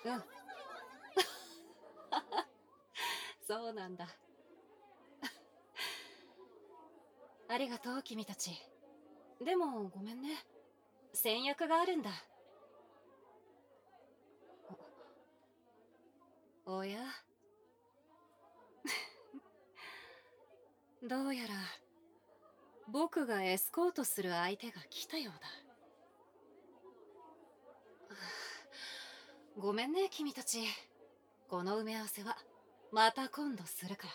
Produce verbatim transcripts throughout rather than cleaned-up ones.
うん。そうなんだ。ありがとう、君たち。でも、ごめんね。先約があるんだ。おやどうやら、僕がエスコートする相手が来たようだ。ごめんね、君たち。この埋め合わせは、また今度するから。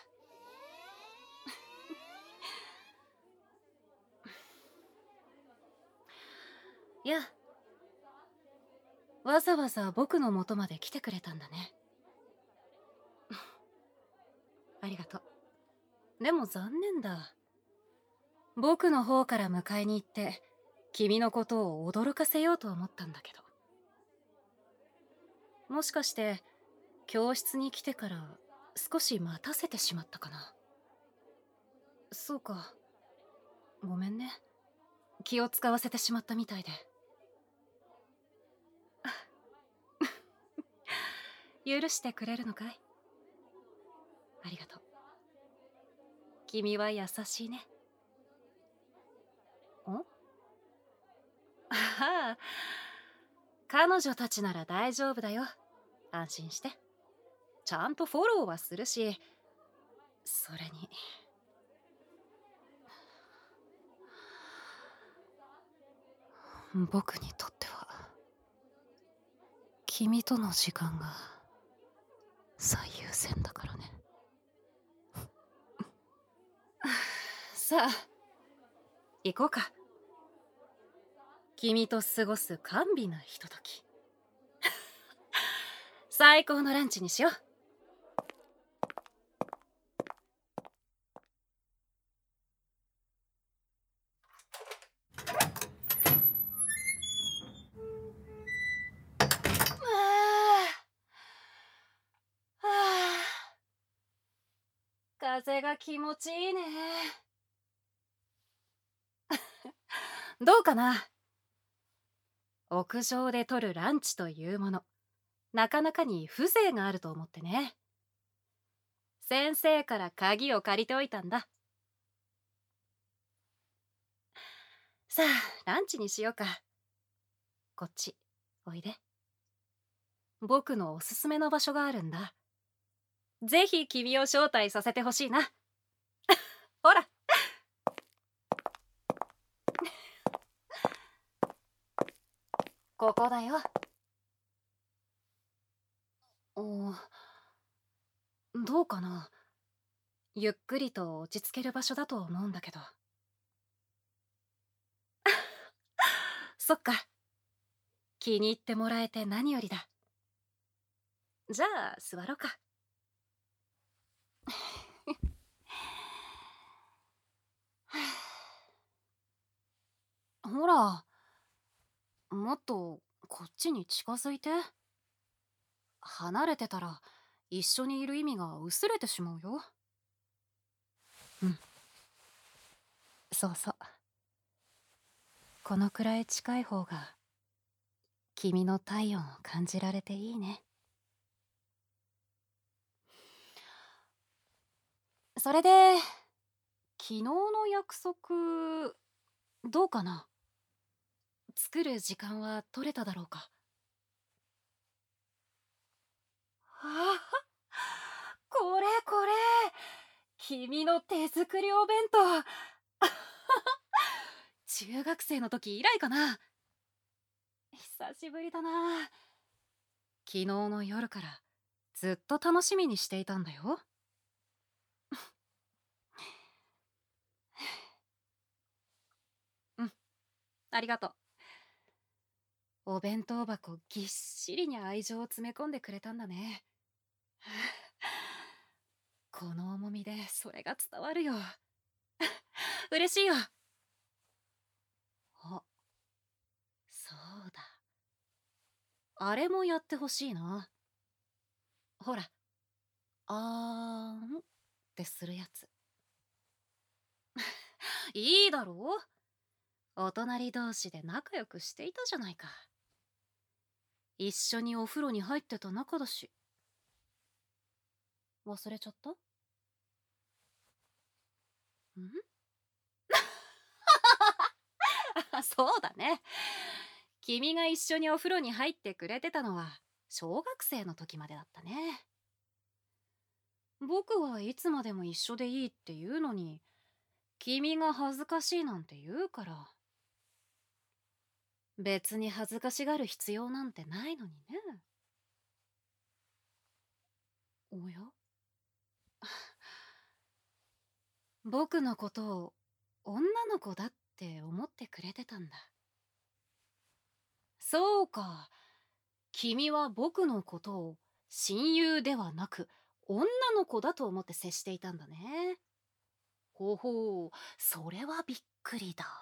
いや、わざわざ僕の元まで来てくれたんだね。ありがとう。でも残念だ。僕の方から迎えに行って君のことを驚かせようと思ったんだけど。もしかして教室に来てから少し待たせてしまったかな。そうか、ごめんね。気を使わせてしまったみたいで。許してくれるのかい？ありがとう。君は優しいね。ん？ああ、彼女たちなら大丈夫だよ。安心して。ちゃんとフォローはするし、それに僕にとっては君との時間が最優先だからね。さあ行こうか。君と過ごす甘美なひととき。最高のランチにしよう。風が気持ちいいね。どうかな。屋上で取るランチというもの、なかなかに風情があると思ってね。先生から鍵を借りておいたんだ。さあランチにしようか。こっちおいで。僕のおすすめの場所があるんだ。ぜひ君を招待させてほしいな。ほらここだよ。おどうかな。ゆっくりと落ち着ける場所だと思うんだけど。そっか、気に入ってもらえて何よりだ。じゃあ座ろうか。ほら、もっとこっちに近づいて。離れてたら一緒にいる意味が薄れてしまうよ。うん、そうそう。このくらい近い方が君の体温を感じられていいね。それで昨日の約束どうかな。作る時間は取れただろうか。ああ、これこれ、君の手作りお弁当。中学生の時以来かな。久しぶりだな。昨日の夜からずっと楽しみにしていたんだよ。うん、ありがとう。お弁当箱ぎっしりに愛情を詰め込んでくれたんだね。この重みでそれが伝わるよ。嬉しいよ。あ、そうだ。あれもやってほしいな。ほら、あーんってするやつ。いいだろう。お隣同士で仲良くしていたじゃないか。 一緒にお風呂に入ってた仲だし。忘れちゃった？んそうだね。君が一緒にお風呂に入ってくれてたのは小学生の時までだったね。僕はいつまでも一緒でいいって言うのに、君が恥ずかしいなんて言うから。別に恥ずかしがる必要なんてないのにね。おや？僕のことを女の子だって思ってくれてたんだ。そうか。君は僕のことを親友ではなく女の子だと思って接していたんだね。ほほう、それはびっくりだ。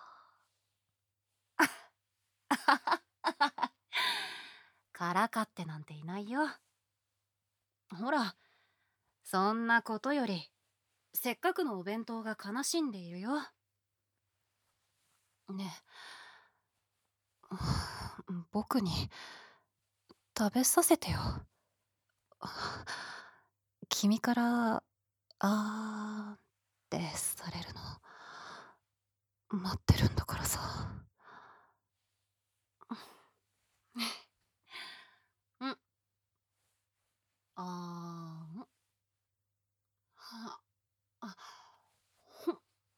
からかってなんていないよ。ほら、そんなことより、せっかくのお弁当が悲しんでいるよ。ねえ、僕に食べさせてよ。君からあーってされるの待ってるんだからさ。うんあーんはあほん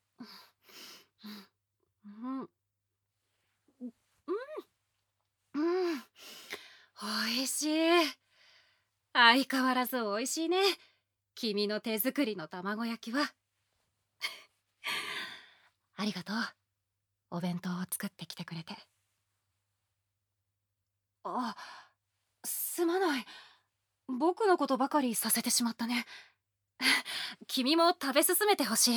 うんうんうんおいしい。相変わらずおいしいね、君の手作りの卵焼きは。ありがとう、お弁当を作ってきてくれて。あ、すまない。僕のことばかりさせてしまったね。君も食べ進めてほしい。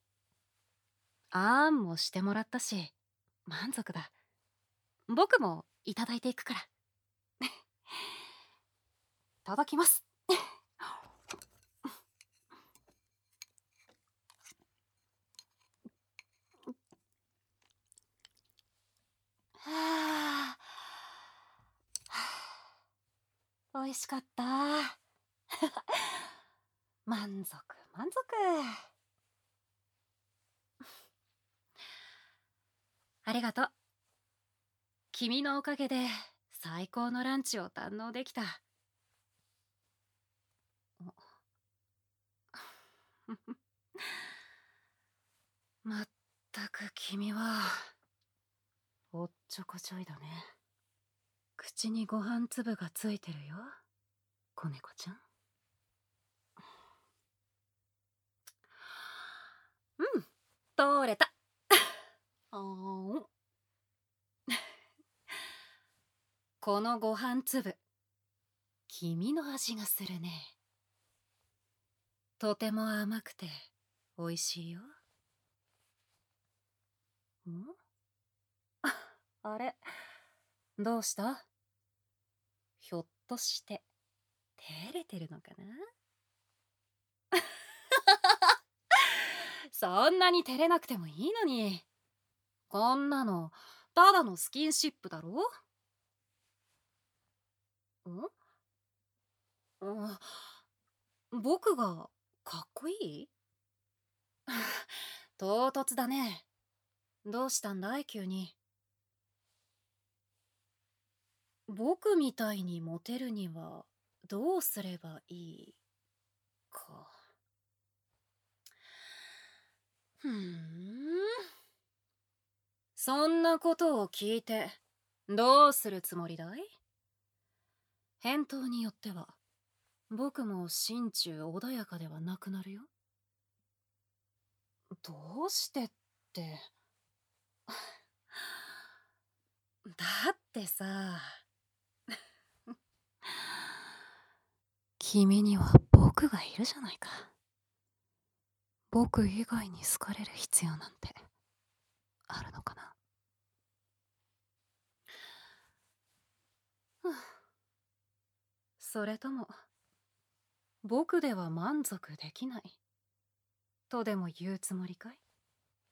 あーんもしてもらったし、満足だ。僕もいただいていくから。いただきます。はあ、美味しかった。満足満足。ありがとう。君のおかげで最高のランチを堪能できた。まったく君はおっちょこちょいだね。口にご飯粒がついてるよ、子猫ちゃん。うん取れた。あーんこのご飯粒、君の味がするね。とても甘くて美味しいよ。んあれ、どうした？ひょっとして照れてるのかな？そんなに照れなくてもいいのに。こんなのただのスキンシップだろ？んうん僕がかっこいい？唐突だね。どうしたんだい急に。僕みたいにモテるにはどうすればいいか。ふーん。そんなことを聞いてどうするつもりだい？返答によっては僕も心中穏やかではなくなるよ。どうしてって。だってさ、君には僕がいるじゃないか。僕以外に好かれる必要なんてあるのかな。それとも僕では満足できないとでも言うつもりかい？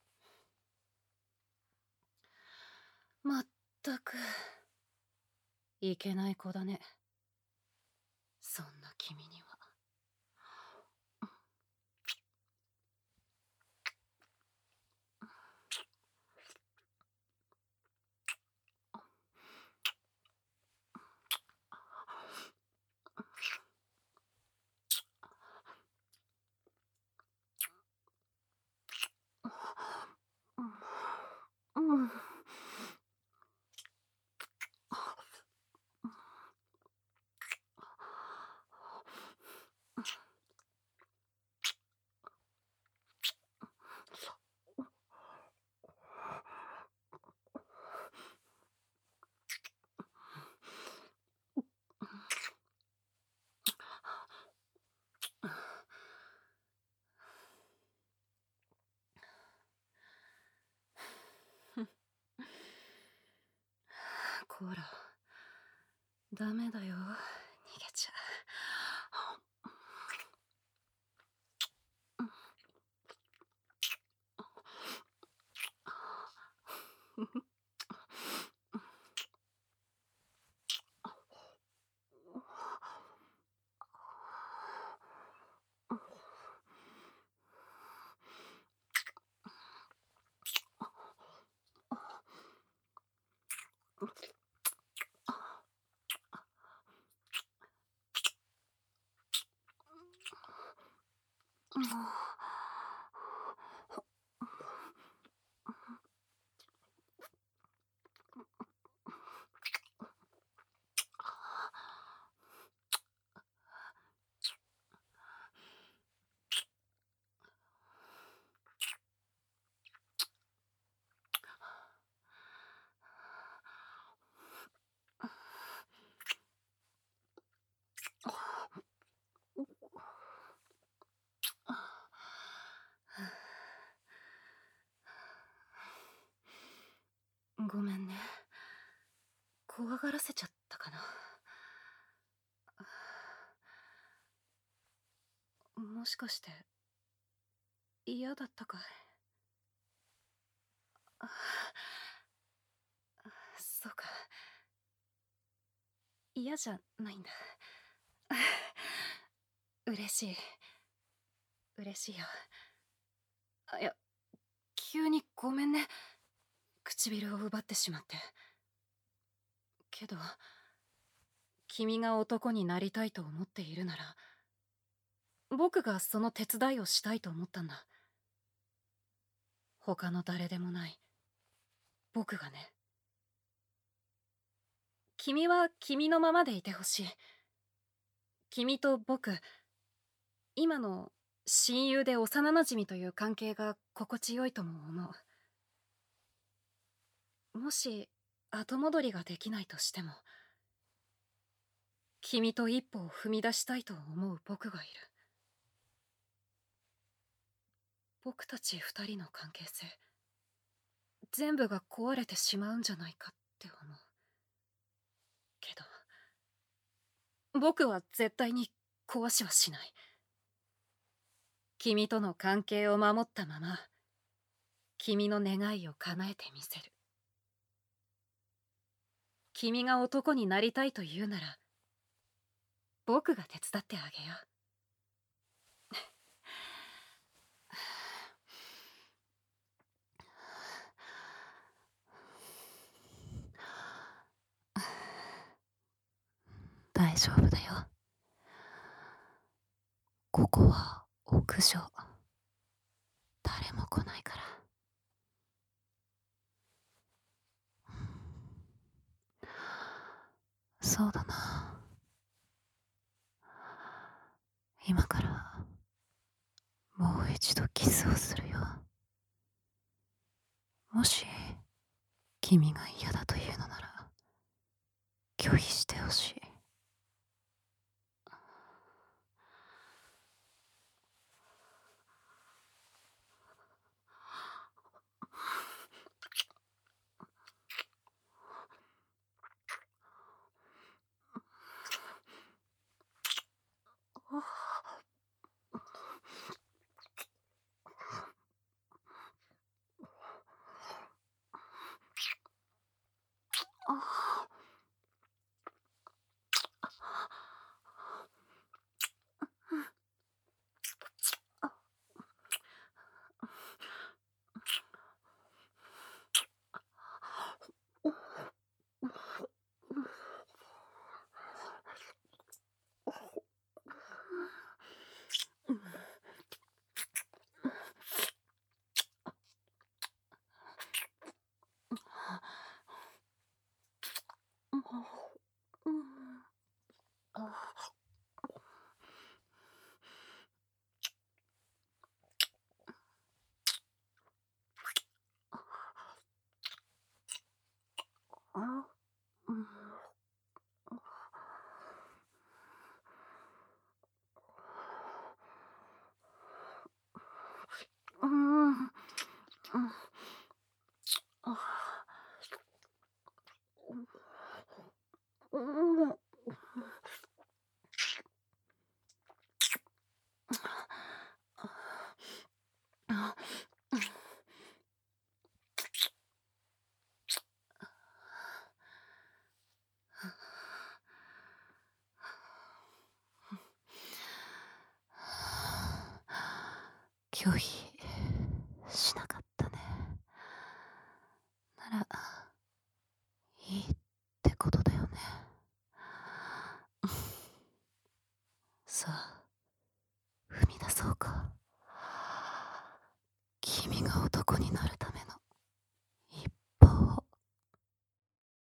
まったくいけない子だね。そんな君には。うん。うん。こら、ダメだよ、逃げちゃ。ごめんね。怖がらせちゃったかな。もしかして嫌だったかい？あ、そうか。嫌じゃないんだ。嬉しい。嬉しいよ。あ、いや、急にごめんね。唇を奪ってしまって。けど、君が男になりたいと思っているなら、僕がその手伝いをしたいと思ったんだ。他の誰でもない。僕がね。君は君のままでいてほしい。君と僕、今の親友で幼馴染という関係が心地よいとも思う。もし後戻りができないとしても、君と一歩を踏み出したいと思う僕がいる。僕たち二人の関係性、全部が壊れてしまうんじゃないかって思う。けど僕は絶対に壊しはしない。君との関係を守ったまま、君の願いを叶えてみせる。君が男になりたいと言うなら、僕が手伝ってあげよう。大丈夫だよ。ここは屋上。誰も来ないから。そうだな。今からもう一度キスをするよ。もし君が嫌だというのなら拒否してほしい。 拒否。